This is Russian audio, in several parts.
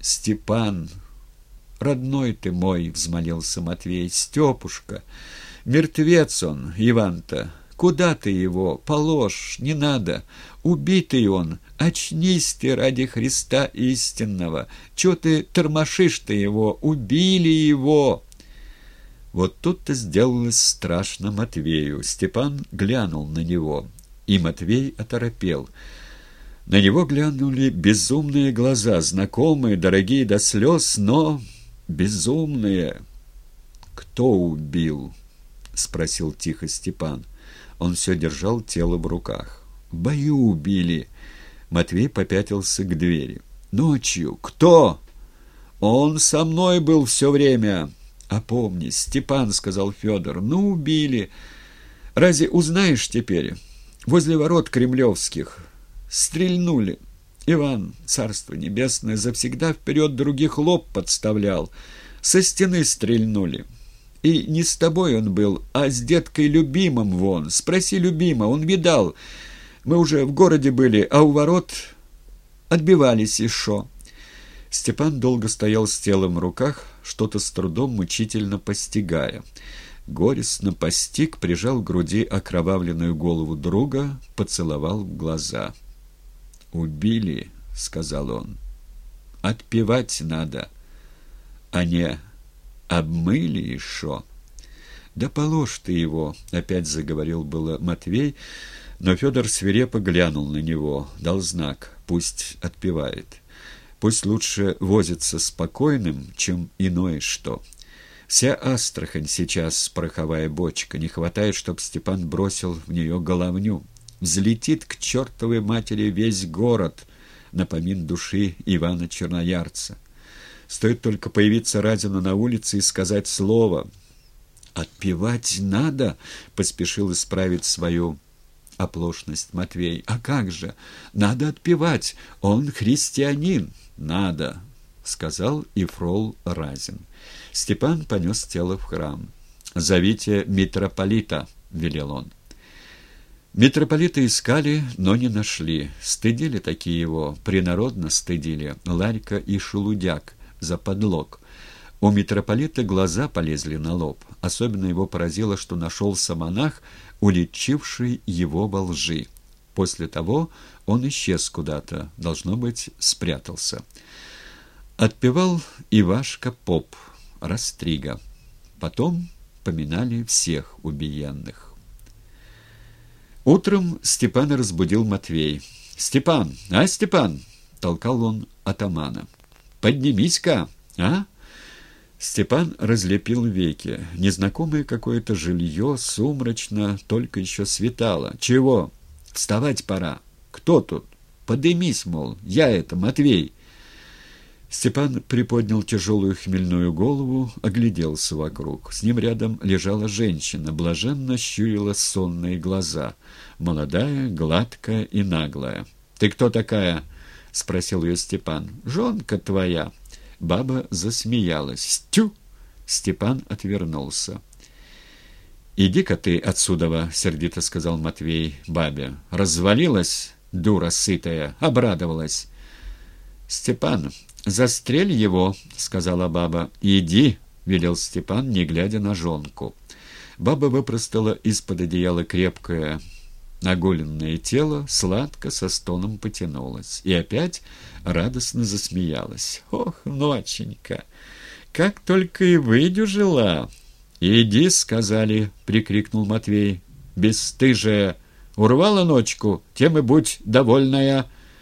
Степан, родной ты мой, — взмолился Матвей, — Степушка, мертвец он, Иван-то. Куда ты его? Положь, не надо. Убитый он. Очнись ты ради Христа истинного. Чего ты тормошишь-то его? Убили его!» Вот тут-то сделалось страшно Матвею. Степан глянул на него, и Матвей оторопел. На него глянули безумные глаза, знакомые, дорогие до слез, но безумные. «Кто убил?» — спросил тихо Степан. Он все держал тело в руках. «В бою убили!» Матвей попятился к двери. «Ночью. Кто?» «Он со мной был все время!» «Опомнись, Степан, — сказал Федор, — ну, убили. Разве узнаешь теперь? Возле ворот кремлевских. Стрельнули. Иван, царство небесное, завсегда вперед других лоб подставлял. Со стены стрельнули. И не с тобой он был, а с деткой Любимым вон. Спроси Любима, он видал. Мы уже в городе были, а у ворот отбивались еще». Степан долго стоял с телом в руках, что-то с трудом мучительно постигая. Горестно постиг, прижал к груди окровавленную голову друга, поцеловал в глаза. «Убили, — сказал он, — отпевать надо, а не обмыли еще». «Да положь ты его, — опять заговорил было Матвей, но Федор свирепо глянул на него, дал знак, пусть отпевает. Пусть лучше возится спокойным, чем иное что. Вся Астрахань сейчас пороховая бочка. Не хватает, чтоб Степан бросил в нее головню. Взлетит к чертовой матери весь город на помин души Ивана Черноярца. Стоит только появиться Разину на улице и сказать слово. «Отпевать надо!» — поспешил исправить свою оплошность Матвей. «А как же? Надо отпевать! Он христианин!» «Надо!» — сказал и фрол Разин. Степан понес тело в храм. «Зовите митрополита!» — велел он. Митрополита искали, но не нашли. Стыдили такие его, принародно стыдили, Ларька и Шелудяк за подлог. У митрополита глаза полезли на лоб. Особенно его поразило, что нашелся монах, уличивший его во лжи. После того он исчез куда-то, должно быть, спрятался. Отпевал Ивашка поп, Растрига. Потом поминали всех убиенных. Утром Степана разбудил Матвей. «Степан, а, Степан!» — толкал он атамана. «Поднимись-ка, а?» Степан разлепил веки. Незнакомое какое-то жилье, сумрачно, только еще светало. «Чего? Вставать пора. Кто тут? Подымись, мол, я это, Матвей». Степан приподнял тяжелую хмельную голову, огляделся вокруг. С ним рядом лежала женщина, блаженно щурила сонные глаза. Молодая, гладкая и наглая. «Ты кто такая?» — спросил ее Степан. «Жонка твоя». Баба засмеялась. «Тю!» — Степан отвернулся. «Иди-ка ты отсюда, — сердито сказал Матвей бабе. — Развалилась, дура сытая, обрадовалась». «Степан, застрель его, — сказала баба. — Иди, — велел Степан, не глядя на жонку. Баба выпростала из-под одеяла крепкое наголенное тело, сладко со стоном потянулась и опять радостно засмеялась. «Ох, ноченька, как только и выдюжила!» «Иди, — сказали, — прикрикнул Матвей, — бесстыжая, урвала ночку, тем и будь довольная».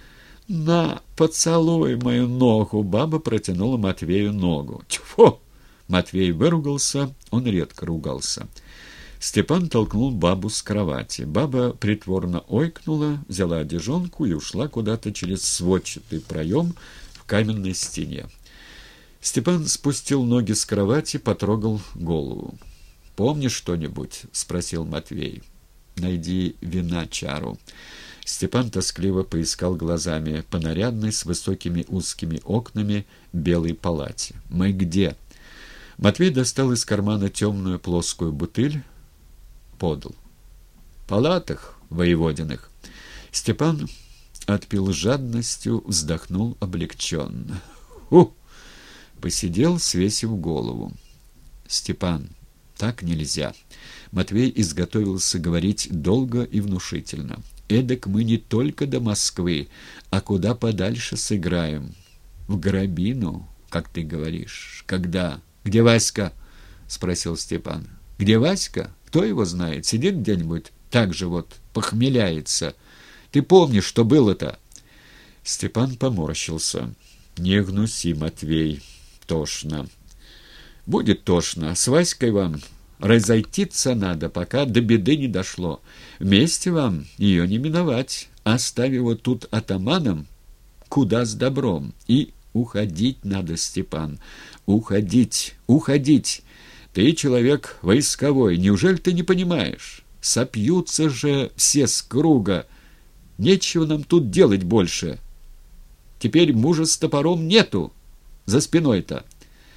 «На, поцелуй мою ногу!» — баба протянула Матвею ногу. «Тьфу!» — Матвей выругался, он редко ругался. Степан толкнул бабу с кровати. Баба притворно ойкнула, взяла одежонку и ушла куда-то через сводчатый проем в каменной стене. Степан спустил ноги с кровати, потрогал голову. «Помнишь что-нибудь?» — спросил Матвей. «Найди вина чару». Степан тоскливо поискал глазами по нарядной с высокими узкими окнами белой палате. «Мы где?» Матвей достал из кармана темную плоскую бутыль, подал. «В палатах воеводиных». Степан отпил жадностью, вздохнул облегченно. Фу! Посидел, свесив голову. Степан, так нельзя. Матвей изготовился говорить долго и внушительно. Эдак мы не только до Москвы, а куда подальше сыграем. В Горобину, как ты говоришь. Когда? Где Васька? Спросил Степан. Где Васька? Кто его знает? Сидит где-нибудь, так же вот, похмеляется. Ты помнишь, что было-то? Степан поморщился. Не гнуси, Матвей, тошно. Будет тошно. С Васькой вам разойтиться надо, пока до беды не дошло. Вместе вам ее не миновать. Оставь его тут атаманом, куда с добром. И уходить надо, Степан. Уходить, уходить. Ты человек войсковой, неужели ты не понимаешь? Сопьются же все с круга. Нечего нам тут делать больше. Теперь мужа с топором нету за спиной-то.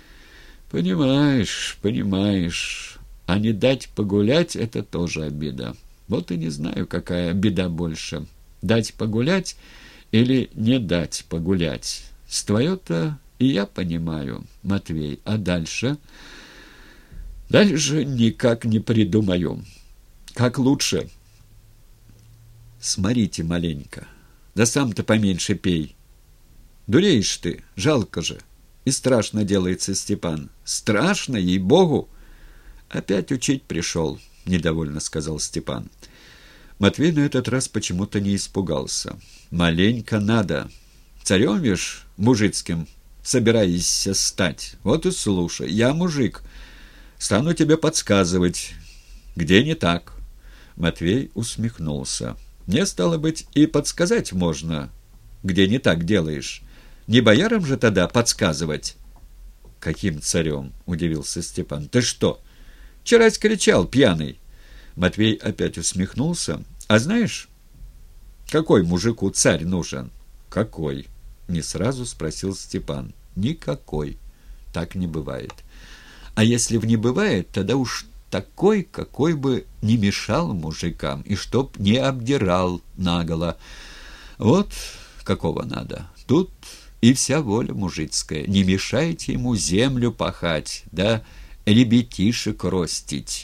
Понимаешь, понимаешь. А не дать погулять — это тоже обида. Вот и не знаю, какая беда больше. Дать погулять или не дать погулять. С твое-то и я понимаю, Матвей. А дальше? Дальше никак не придумаю. Как лучше? Сморите маленько. Да сам-то поменьше пей. Дуреешь ты, жалко же. И страшно делается, Степан. Страшно, ей-богу. Опять учить пришел, недовольно сказал Степан. Матвей на этот раз почему-то не испугался. Маленько надо. Царем, вишь, мужицким собираешься стать. Вот и слушай, я мужик. Стану тебе подсказывать, где не так. Матвей усмехнулся. Мне, стало быть, и подсказать можно, где не так делаешь. Не боярам же тогда подсказывать? Каким царем? Удивился Степан. Ты что? Вчера кричал пьяный. Матвей опять усмехнулся. А знаешь, какой мужику царь нужен? Какой? Не сразу спросил Степан. Никакой. Так не бывает. А если в не бывает, тогда уж такой, какой бы не мешал мужикам, и чтоб не обдирал наголо. Вот какого надо. Тут и вся воля мужицкая. Не мешайте ему землю пахать, да ребятишек ростить.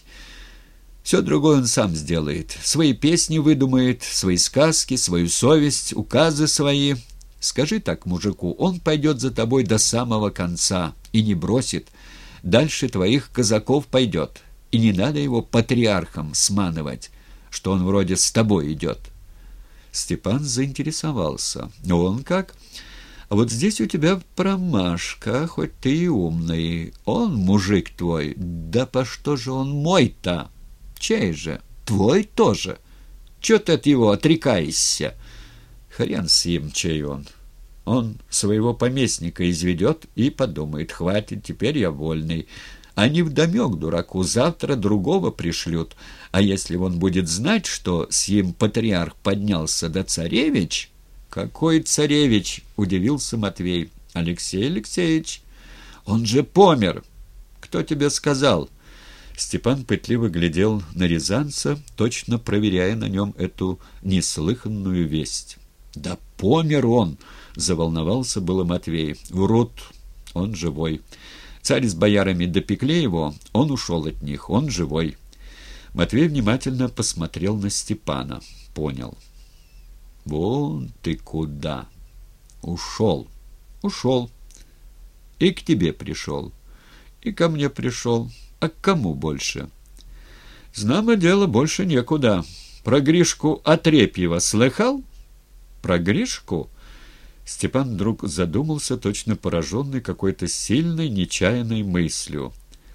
Все другое он сам сделает. Свои песни выдумает, свои сказки, свою совесть, указы свои. Скажи так мужику, он пойдет за тобой до самого конца и не бросит. Дальше твоих казаков пойдет. И не надо его патриархом сманывать, что он вроде с тобой идет. Степан заинтересовался. Он как? А вот здесь у тебя промашка, хоть ты и умный. Он мужик твой. Да по что же он мой-то? Чей же? Твой тоже. Чё ты от его отрекаешься? Хрен с ним, чей он. Он своего поместника изведет и подумает, хватит, теперь я вольный. А невдомек дураку, завтра другого пришлют. А если он будет знать, что с ним патриарх поднялся до царевич... «Какой царевич?» – удивился Матвей. «Алексей Алексеевич, он же помер. Кто тебе сказал?» Степан пытливо глядел на рязанца, точно проверяя на нем эту неслыханную весть. «Да помер он!» – заволновался было Матвей. «Врут, он живой. Царь с боярами допекли его, он ушел от них, он живой». Матвей внимательно посмотрел на Степана. Понял. «Вон ты куда! Ушел! Ушел! И к тебе пришел, и ко мне пришел. А к кому больше?» «Знамо дело, больше некуда. Про Гришку Отрепьева слыхал?» «Про Гришку?» Степан вдруг задумался, точно пораженный какой-то сильной, нечаянной мыслью.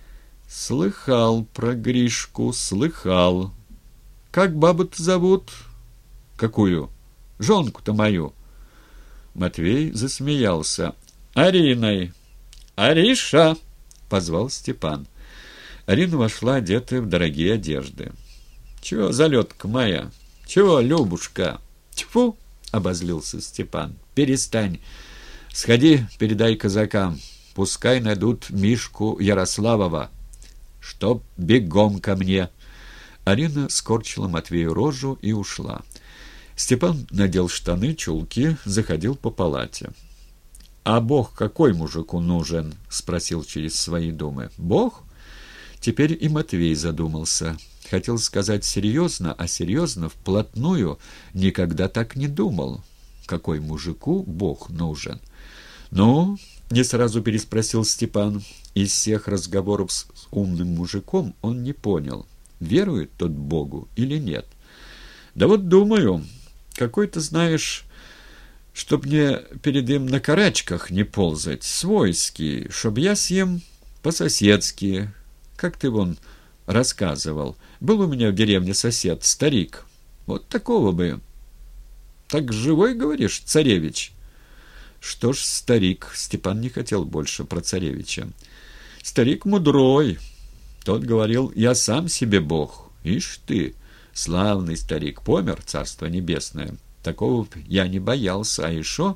«Слыхал про Гришку, слыхал. Как бабу-то зовут?» «Какую?» «Жонку-то мою». Матвей засмеялся. «Ариной!» «Ариша!» — позвал Степан. Арина вошла, одетая в дорогие одежды. «Чего, залетка моя? Чего, Любушка?» «Тьфу!» — обозлился Степан. «Перестань. Сходи, передай казакам. Пускай найдут Мишку Ярославова. Чтоб бегом ко мне». Арина скорчила Матвею рожу и ушла. Степан надел штаны, чулки, заходил по палате. «А Бог какой мужику нужен?» — спросил через свои думы. «Бог?» Теперь и Матвей задумался. Хотел сказать серьезно, а серьезно вплотную никогда так не думал. Какой мужику Бог нужен? «Ну?» — не сразу переспросил Степан. Из всех разговоров с умным мужиком он не понял, верует тот Богу или нет. «Да вот думаю, какой-то, знаешь, чтоб мне перед им на карачках не ползать, свойский, чтоб я с ним по-соседски, как ты вон рассказывал. Был у меня в деревне сосед, старик. Вот такого бы. Так живой, говоришь, царевич?» Что ж, старик, Степан не хотел больше про царевича. Старик мудрой. Тот говорил: «Я сам себе Бог». Ишь ты, славный старик, помер, царство небесное. Такого я не боялся, а еще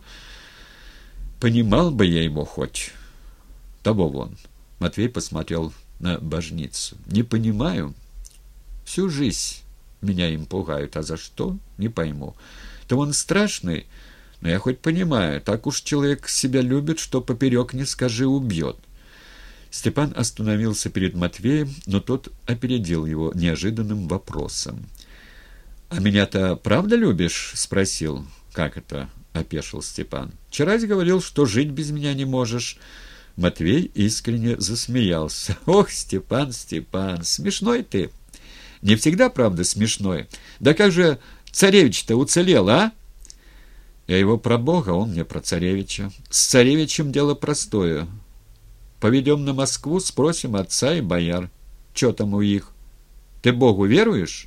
понимал бы я его хоть. Того вон. Матвей посмотрел на божницу. «Не понимаю. Всю жизнь меня им пугают, а за что? Не пойму. То он страшный, но я хоть понимаю, так уж человек себя любит, что поперек не скажи, убьет». Степан остановился перед Матвеем, но тот опередил его неожиданным вопросом. «А меня-то правда любишь?» — спросил. «Как это?» — опешил Степан. «Вчера говорил, что жить без меня не можешь». Матвей искренне засмеялся. «Ох, Степан, Степан, смешной ты!» «Не всегда, правда, смешной. Да как же царевич-то уцелел, а?» «Я его про Бога, он мне про царевича. С царевичем дело простое. Поведем на Москву, спросим отца и бояр. Че там у их? Ты Богу веруешь?»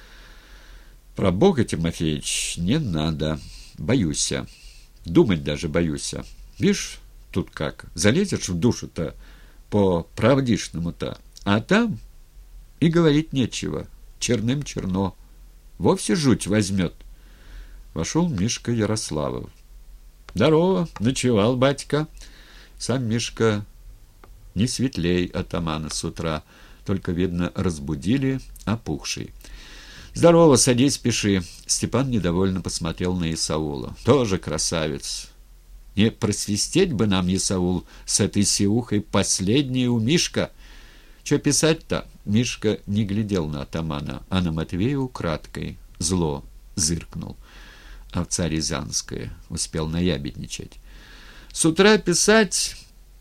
«Про Бога, Тимофеич, не надо. Боюся. Думать даже боюся. Видишь, тут как, залезешь в душу-то по-правдишному-то, а там и говорить нечего. Черным черно. Вовсе жуть возьмет». Вошел Мишка Ярославов. «Здорово, ночевал, батька». Сам Мишка не светлей атамана с утра, только, видно, разбудили, опухший. «Здорово, садись, пиши». Степан недовольно посмотрел на Исаула. «Тоже красавец. Не просвистеть бы нам, Исаул, с этой сиухой последней у Мишка». «Че писать-то?» Мишка не глядел на атамана, а на Матвея украдкой. Зло зыркнул. Овца рязанская, успел наябедничать. «С утра писать...»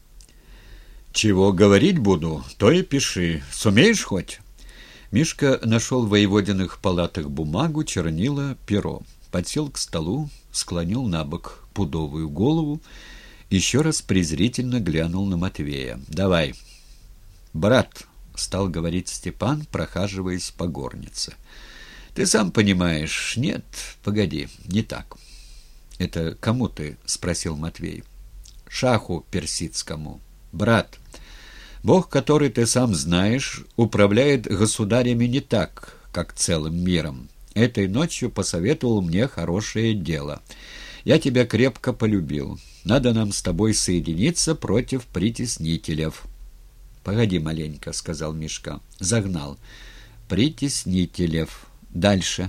«Чего говорить буду, то и пиши. Сумеешь хоть?» Мишка нашел в воеводиных палатах бумагу, чернила, перо. Подсел к столу, склонил на бок пудовую голову, еще раз презрительно глянул на Матвея. «Давай». «Брат», — стал говорить Степан, прохаживаясь по горнице. «Ты сам понимаешь. Нет, погоди, не так». «Это кому ты?» — спросил Матвей. «Шаху персидскому. Брат, Бог, который ты сам знаешь, управляет государями не так, как целым миром. Этой ночью посоветовал мне хорошее дело. Я тебя крепко полюбил. Надо нам с тобой соединиться против притеснителей». «Погоди маленько», — сказал Мишка. «Загнал. Притеснителей. Дальше».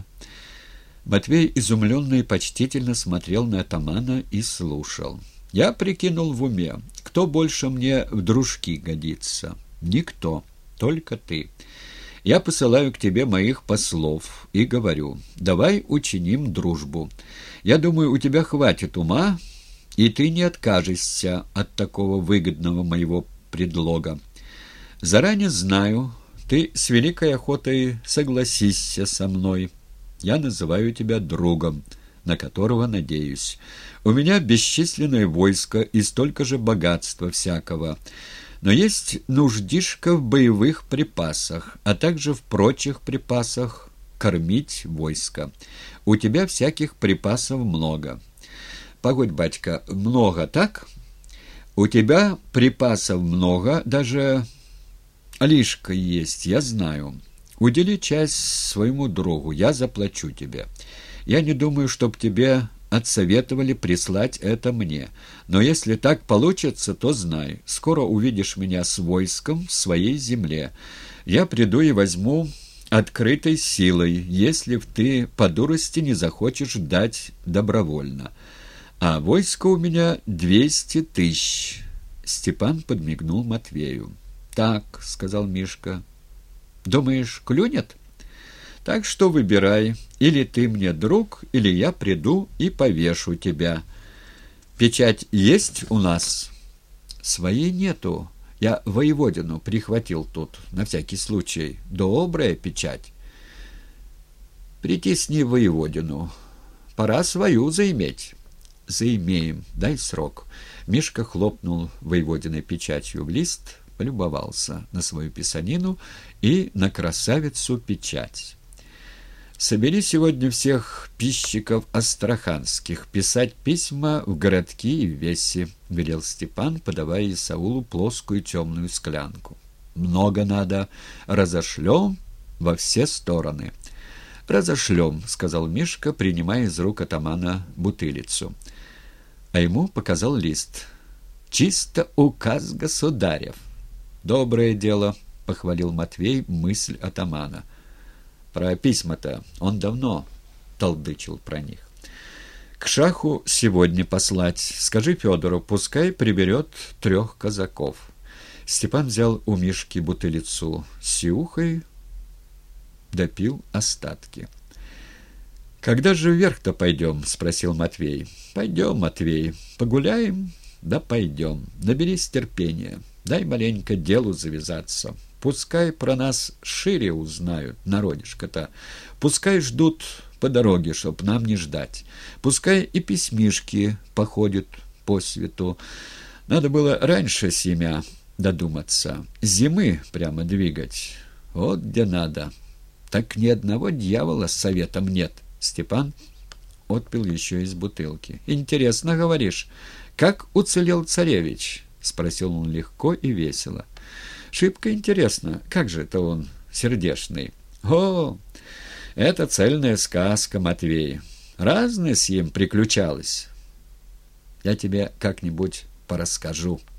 Матвей изумленно и почтительно смотрел на атамана и слушал. «Я прикинул в уме, кто больше мне в дружки годится? Никто, только ты. Я посылаю к тебе моих послов и говорю: давай учиним дружбу. Я думаю, у тебя хватит ума, и ты не откажешься от такого выгодного моего предлога. Заранее знаю, ты с великой охотой согласишься со мной. Я называю тебя другом, на которого надеюсь. У меня бесчисленное войско и столько же богатства всякого. Но есть нуждишка в боевых припасах, а также в прочих припасах кормить войско. У тебя всяких припасов много». «Погодь, батька, много, так?» «У тебя припасов много, даже лишка есть, я знаю. Удели часть своему другу, я заплачу тебе. Я не думаю, чтоб тебе отсоветовали прислать это мне. Но если так получится, то знай, скоро увидишь меня с войском в своей земле. Я приду и возьму открытой силой, если ты по дурости не захочешь дать добровольно. а войско у меня 200 тысяч. Степан подмигнул Матвею. «Так», — сказал Мишка, — «думаешь, клюнет? Так что выбирай, или ты мне друг, или я приду и повешу тебя. Печать есть у нас?» «Своей нету. Я воеводину прихватил тут, на всякий случай. Добрая печать». «Притисни воеводину. Пора свою заиметь». «Заимеем. Дай срок». Мишка хлопнул воеводиной печатью в лист, полюбовался на свою писанину и на красавицу печать. «Собери сегодня всех писчиков астраханских, писать письма в городки и в веси», — велел Степан, подавая Исаулу плоскую темную склянку. «Много надо. Разошлем во все стороны». «Разошлем», — сказал Мишка, принимая из рук атамана бутылицу. А ему показал лист. «Чисто указ государев». «Доброе дело», — похвалил Матвей мысль атамана. «Про письма-то он давно толдычил про них». «К шаху сегодня послать. Скажи Федору, пускай приберет 3 казаков». Степан взял у Мишки бутылицу с сиухой, допил остатки. «Когда же вверх-то пойдем?» — спросил Матвей. «Пойдем, Матвей, погуляем, да пойдем. Наберись терпения, дай маленько делу завязаться. Пускай про нас шире узнают, народишко-то. Пускай ждут по дороге, чтоб нам не ждать. Пускай и письмишки походят по свету. Надо было раньше семя додуматься, зимы прямо двигать. Вот где надо. Так ни одного дьявола с советом нет». Степан отпил еще из бутылки. «Интересно, говоришь, как уцелел царевич?» — спросил он легко и весело. «Шибко интересно, как же это он сердечный?» «О, это цельная сказка, Матвей. Разное с ним приключалось. Я тебе как-нибудь порасскажу».